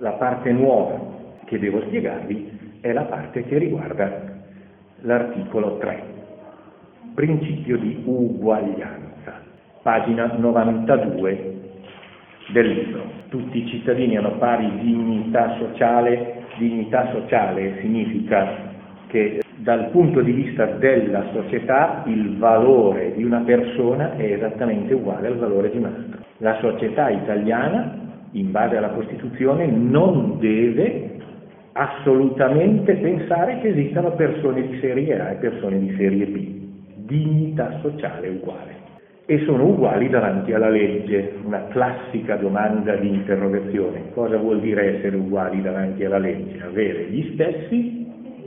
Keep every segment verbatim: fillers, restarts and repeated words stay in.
La parte nuova che devo spiegarvi è la parte che riguarda l'articolo tre, principio di uguaglianza, pagina novantadue del libro. Tutti i cittadini hanno pari dignità sociale. Dignità sociale significa che dal punto di vista della società il valore di una persona è esattamente uguale al valore di un'altra. La società italiana, in base alla Costituzione, non deve assolutamente pensare che esistano persone di serie A e persone di serie B. Dignità sociale uguale. E sono uguali davanti alla legge. Una classica domanda di interrogazione. Cosa vuol dire essere uguali davanti alla legge? Avere gli stessi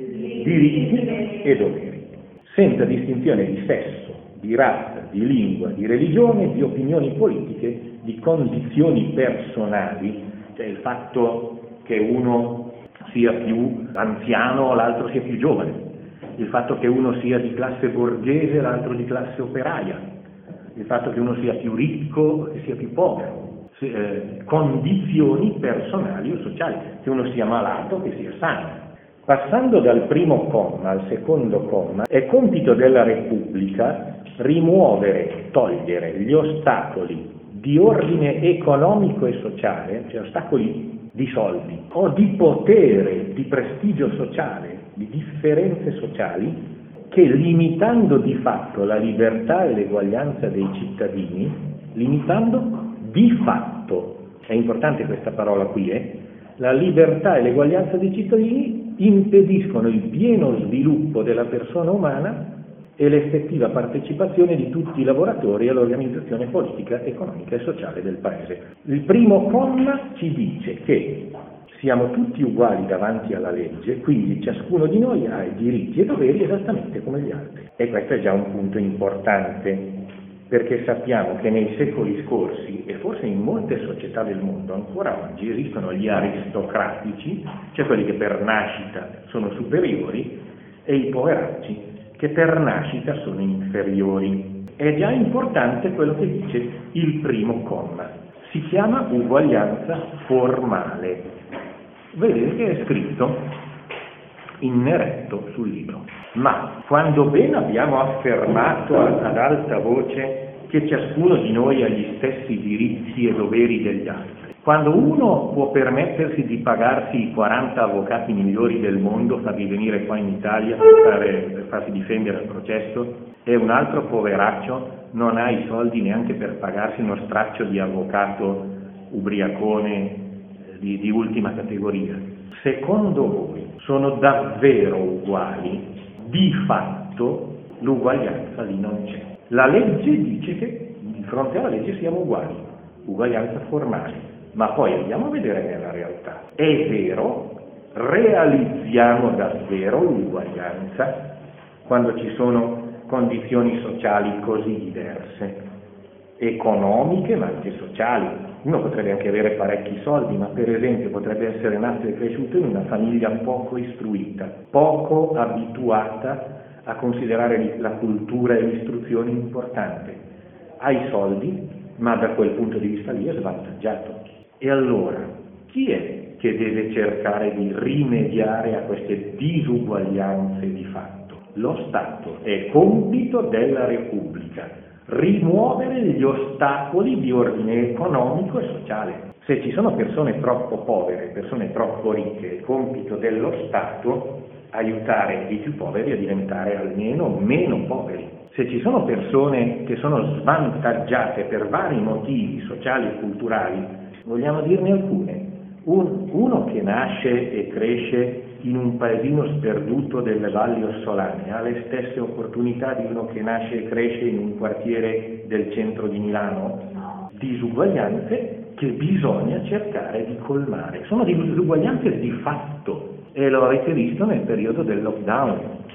diritti e doveri, senza distinzione di sesso, di razza, di lingua, di religione, di opinioni politiche, di condizioni personali, cioè il fatto che uno sia più anziano, l'altro sia più giovane, il fatto che uno sia di classe borghese, l'altro di classe operaia, il fatto che uno sia più ricco e sia più povero, eh, condizioni personali o sociali, che uno sia malato, che sia sano. Passando dal primo comma al secondo comma, è compito della Repubblica rimuovere, togliere gli ostacoli di ordine economico e sociale, cioè ostacoli di soldi, o di potere, di prestigio sociale, di differenze sociali, che limitando di fatto la libertà e l'eguaglianza dei cittadini, limitando di fatto, è importante questa parola qui, eh? La libertà e l'eguaglianza dei cittadini impediscono il pieno sviluppo della persona umana e l'effettiva partecipazione di tutti i lavoratori all'organizzazione politica, economica e sociale del Paese. Il primo comma ci dice che siamo tutti uguali davanti alla legge, quindi ciascuno di noi ha i diritti e doveri esattamente come gli altri. E questo è già un punto importante, perché sappiamo che nei secoli scorsi, e forse in molte società del mondo ancora oggi, esistono gli aristocratici, cioè quelli che per nascita sono superiori, e i poveracci, che per nascita sono inferiori. È già importante quello che dice il primo comma. Si chiama uguaglianza formale. Vedete che è scritto in neretto sul libro. Ma quando ben abbiamo affermato ad alta voce che ciascuno di noi ha gli stessi diritti e doveri degli altri, quando uno può permettersi di pagarsi i quaranta avvocati migliori del mondo, farli venire qua in Italia per, fare, per farsi difendere al processo, e un altro poveraccio non ha i soldi neanche per pagarsi uno straccio di avvocato ubriacone di, di ultima categoria, secondo voi sono davvero uguali? Di fatto l'uguaglianza lì non c'è. La legge dice che di fronte alla legge siamo uguali, uguaglianza formale, ma poi andiamo a vedere nella realtà. È vero, realizziamo davvero l'uguaglianza quando ci sono condizioni sociali così diverse, economiche ma anche sociali. Uno potrebbe anche avere parecchi soldi, ma per esempio potrebbe essere nato e cresciuto in una famiglia poco istruita, poco abituata a considerare la cultura e l'istruzione importante. Ha i soldi, ma da quel punto di vista lì è svantaggiato. E allora, chi è che deve cercare di rimediare a queste disuguaglianze di fatto? Lo Stato. È compito della Repubblica rimuovere gli ostacoli di ordine economico e sociale. Se ci sono persone troppo povere, persone troppo ricche, è compito dello Stato aiutare i più poveri a diventare almeno meno poveri. Se ci sono persone che sono svantaggiate per vari motivi sociali e culturali, vogliamo dirne alcune. Un, uno che nasce e cresce in un paesino sperduto delle valli ossolane ha le stesse opportunità di uno che nasce e cresce in un quartiere del centro di Milano? Disuguaglianze che bisogna cercare di colmare. Sono disuguaglianze di fatto, e lo avete visto nel periodo del lockdown.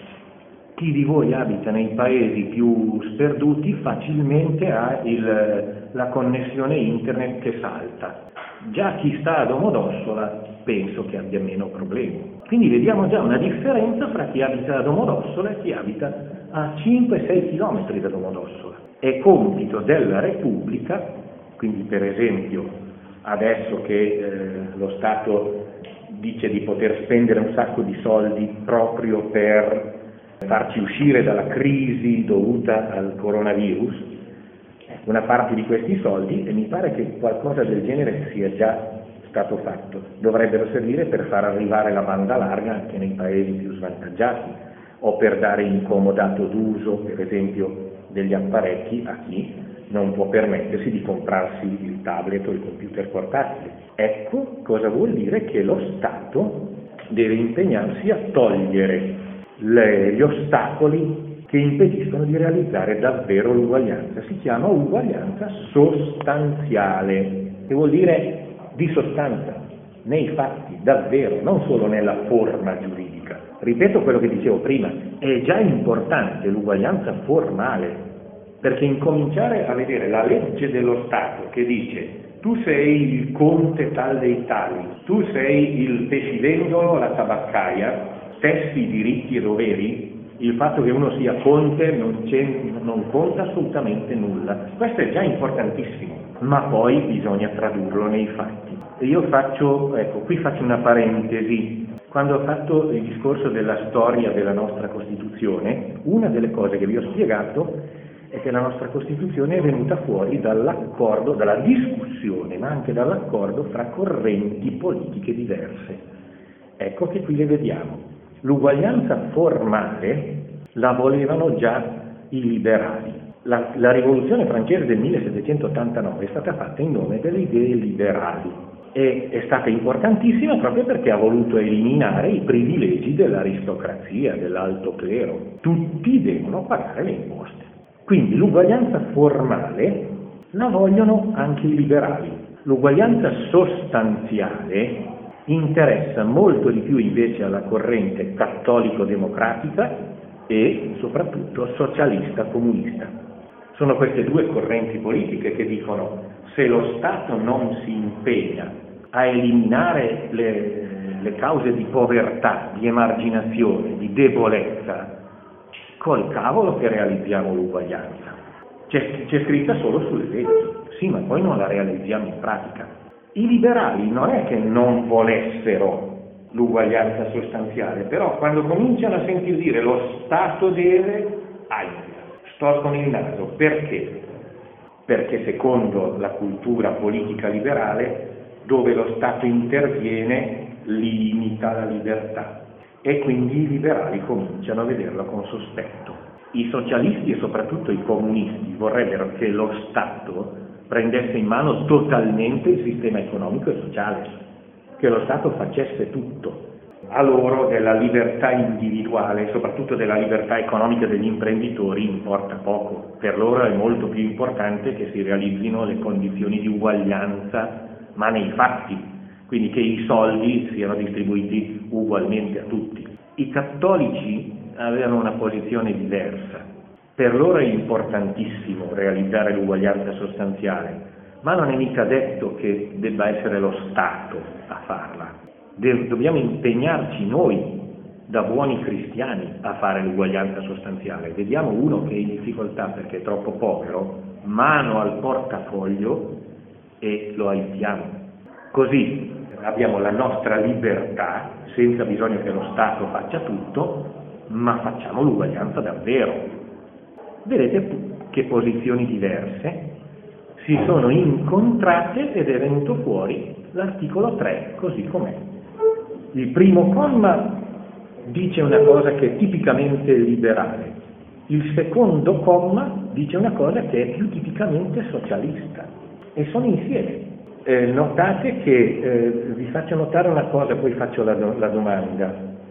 Chi di voi abita nei paesi più sperduti facilmente ha il, la connessione internet che salta. Già chi sta a Domodossola penso che abbia meno problemi. Quindi vediamo già una differenza fra chi abita a Domodossola e chi abita a cinque sei chilometri da Domodossola. È compito della Repubblica, quindi per esempio adesso che eh, lo Stato dice di poter spendere un sacco di soldi proprio per farci uscire dalla crisi dovuta al coronavirus, una parte di questi soldi, e mi pare che qualcosa del genere sia già stato fatto, dovrebbero servire per far arrivare la banda larga anche nei paesi più svantaggiati, o per dare incomodato d'uso, per esempio, degli apparecchi a chi non può permettersi di comprarsi il tablet o il computer portatile. Ecco cosa vuol dire che lo Stato deve impegnarsi a togliere le, gli ostacoli che impediscono di realizzare davvero l'uguaglianza. Si chiama uguaglianza sostanziale, che vuol dire di sostanza, nei fatti, davvero, non solo nella forma giuridica. Ripeto quello che dicevo prima, è già importante l'uguaglianza formale, perché incominciare a vedere la legge dello Stato che dice tu sei il conte tal dei tali, tu sei il pescivendolo, la tabaccaia, stessi diritti e doveri, il fatto che uno sia conte non, non conta assolutamente nulla. Questo è già importantissimo, ma poi bisogna tradurlo nei fatti. E io faccio, ecco, qui faccio una parentesi. Quando ho fatto il discorso della storia della nostra Costituzione, una delle cose che vi ho spiegato è che la nostra Costituzione è venuta fuori dall'accordo, dalla discussione, ma anche dall'accordo fra correnti politiche diverse. Ecco che qui le vediamo. L'uguaglianza formale la volevano già i liberali. La, la rivoluzione francese del millesettecentottantanove è stata fatta in nome delle idee liberali e è stata importantissima proprio perché ha voluto eliminare i privilegi dell'aristocrazia, dell'alto clero. Tutti devono pagare le imposte. Quindi l'uguaglianza formale la vogliono anche i liberali. L'uguaglianza sostanziale interessa molto di più invece alla corrente cattolico-democratica e soprattutto socialista-comunista. Sono queste due correnti politiche che dicono: se lo Stato non si impegna a eliminare le, le cause di povertà, di emarginazione, di debolezza, col cavolo che realizziamo l'uguaglianza. C'è, c'è scritta solo sulle leggi, sì, ma poi non la realizziamo in pratica. I liberali non è che non volessero l'uguaglianza sostanziale, però quando cominciano a sentir dire lo Stato deve, aia, storcono il naso. Perché? Perché secondo la cultura politica liberale, dove lo Stato interviene, limita la libertà. E quindi i liberali cominciano a vederla con sospetto. I socialisti e soprattutto i comunisti vorrebbero che lo Stato prendesse in mano totalmente il sistema economico e sociale, che lo Stato facesse tutto. A loro della libertà individuale, soprattutto della libertà economica degli imprenditori, importa poco. Per loro è molto più importante che si realizzino le condizioni di uguaglianza, ma nei fatti, quindi che i soldi siano distribuiti ugualmente a tutti. I cattolici avevano una posizione diversa. Per loro è importantissimo realizzare l'uguaglianza sostanziale, ma non è mica detto che debba essere lo Stato a farla. De- dobbiamo impegnarci noi, da buoni cristiani, a fare l'uguaglianza sostanziale. Vediamo uno che è in difficoltà perché è troppo povero, mano al portafoglio e lo aiutiamo. Così abbiamo la nostra libertà, senza bisogno che lo Stato faccia tutto, ma facciamo l'uguaglianza davvero. Vedete che posizioni diverse si sono incontrate ed è venuto fuori l'articolo tre così com'è. Il primo comma dice una cosa che è tipicamente liberale, il secondo comma dice una cosa che è più tipicamente socialista e sono insieme. Eh, notate che, eh, vi faccio notare una cosa, poi faccio la, la domanda.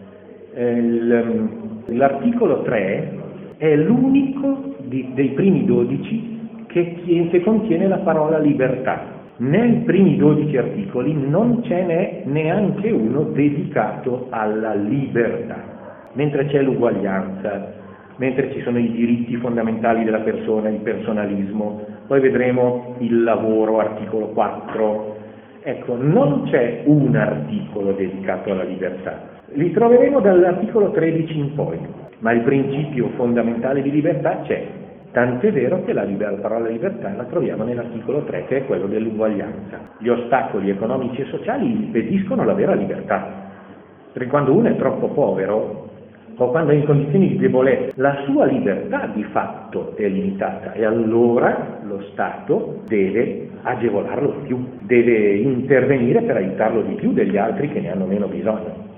Eh, l'articolo tre è l'unico di, dei primi dodici che, che contiene la parola libertà. Nei primi dodici articoli non ce n'è neanche uno dedicato alla libertà, mentre c'è l'uguaglianza, mentre ci sono i diritti fondamentali della persona, il personalismo, poi vedremo il lavoro, articolo quattro. Ecco, non c'è un articolo dedicato alla libertà. Li troveremo dall'articolo tredici in poi, ma il principio fondamentale di libertà c'è. Tant'è vero che la, liber- la parola libertà la troviamo nell'articolo tre, che è quello dell'uguaglianza. Gli ostacoli economici e sociali impediscono la vera libertà, perché quando uno è troppo povero o quando è in condizioni di debolezza, la sua libertà di fatto è limitata e allora lo Stato deve agevolarlo di più, deve intervenire per aiutarlo di più degli altri che ne hanno meno bisogno.